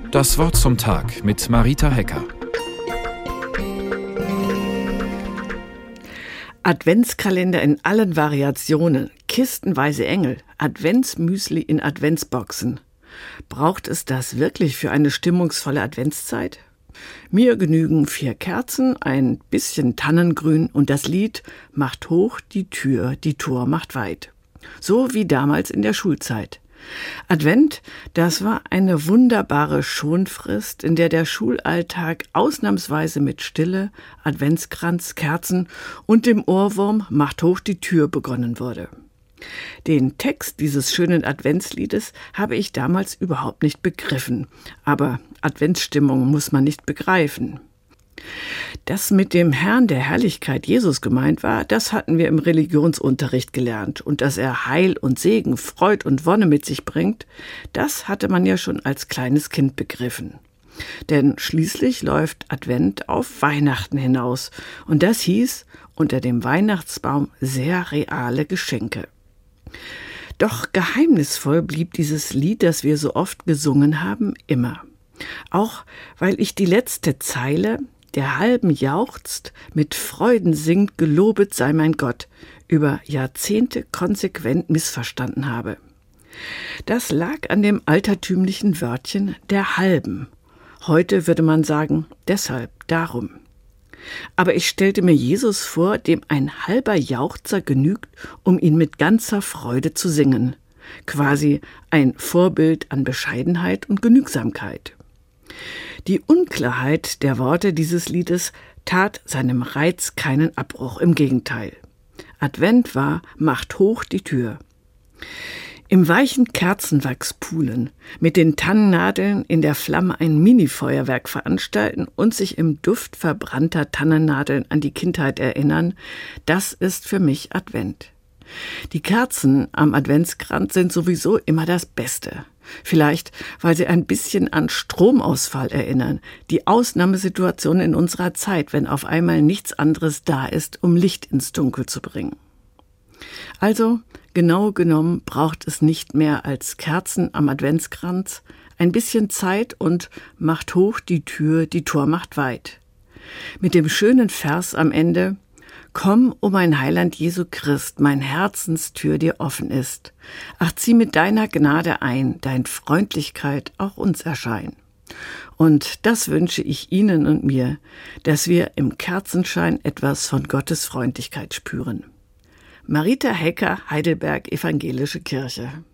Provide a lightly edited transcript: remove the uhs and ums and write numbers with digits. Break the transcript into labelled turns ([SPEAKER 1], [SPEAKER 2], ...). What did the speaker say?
[SPEAKER 1] Das Wort zum Tag mit Marita Hecker.
[SPEAKER 2] Adventskalender in allen Variationen, kistenweise Engel, Adventsmüsli in Adventsboxen. Braucht es das wirklich für eine stimmungsvolle Adventszeit? Mir genügen 4 Kerzen, ein bisschen Tannengrün und das Lied »Macht hoch die Tor macht weit«. So wie damals in der Schulzeit. Advent, das war eine wunderbare Schonfrist, in der Schulalltag ausnahmsweise mit Stille, Adventskranz, Kerzen und dem Ohrwurm »Macht hoch die Tür« begonnen wurde. Den Text dieses schönen Adventsliedes habe ich damals überhaupt nicht begriffen. Aber Adventsstimmung muss man nicht begreifen. Dass mit dem Herrn der Herrlichkeit Jesus gemeint war, das hatten wir im Religionsunterricht gelernt. Und dass er Heil und Segen, Freud und Wonne mit sich bringt, das hatte man ja schon als kleines Kind begriffen. Denn schließlich läuft Advent auf Weihnachten hinaus. Und das hieß, unter dem Weihnachtsbaum sehr reale Geschenke. Doch geheimnisvoll blieb dieses Lied, das wir so oft gesungen haben, immer. Auch weil ich die letzte Zeile, der halben jauchzt, mit Freuden singt, gelobet sei mein Gott, über Jahrzehnte konsequent missverstanden habe. Das lag an dem altertümlichen Wörtchen der halben. Heute würde man sagen, deshalb, darum. Aber ich stellte mir Jesus vor, dem ein halber Jauchzer genügt, um ihn mit ganzer Freude zu singen. Quasi ein Vorbild an Bescheidenheit und Genügsamkeit. Die Unklarheit der Worte dieses Liedes tat seinem Reiz keinen Abbruch, im Gegenteil. Advent war »Macht hoch die Tür«. Im weichen Kerzenwachspulen, mit den Tannennadeln in der Flamme ein Mini-Feuerwerk veranstalten und sich im Duft verbrannter Tannennadeln an die Kindheit erinnern, das ist für mich Advent. Die Kerzen am Adventskranz sind sowieso immer das Beste. Vielleicht, weil sie ein bisschen an Stromausfall erinnern, die Ausnahmesituation in unserer Zeit, wenn auf einmal nichts anderes da ist, um Licht ins Dunkel zu bringen. Also, genau genommen braucht es nicht mehr als Kerzen am Adventskranz, ein bisschen Zeit und macht hoch die Tor macht weit. Mit dem schönen Vers am Ende: Komm, o mein Heiland Jesu Christ, mein Herzenstür dir offen ist. Ach, zieh mit deiner Gnade ein, dein Freundlichkeit auch uns erschein. Und das wünsche ich Ihnen und mir, dass wir im Kerzenschein etwas von Gottes Freundlichkeit spüren. Marita Hecker, Heidelberg Evangelische Kirche.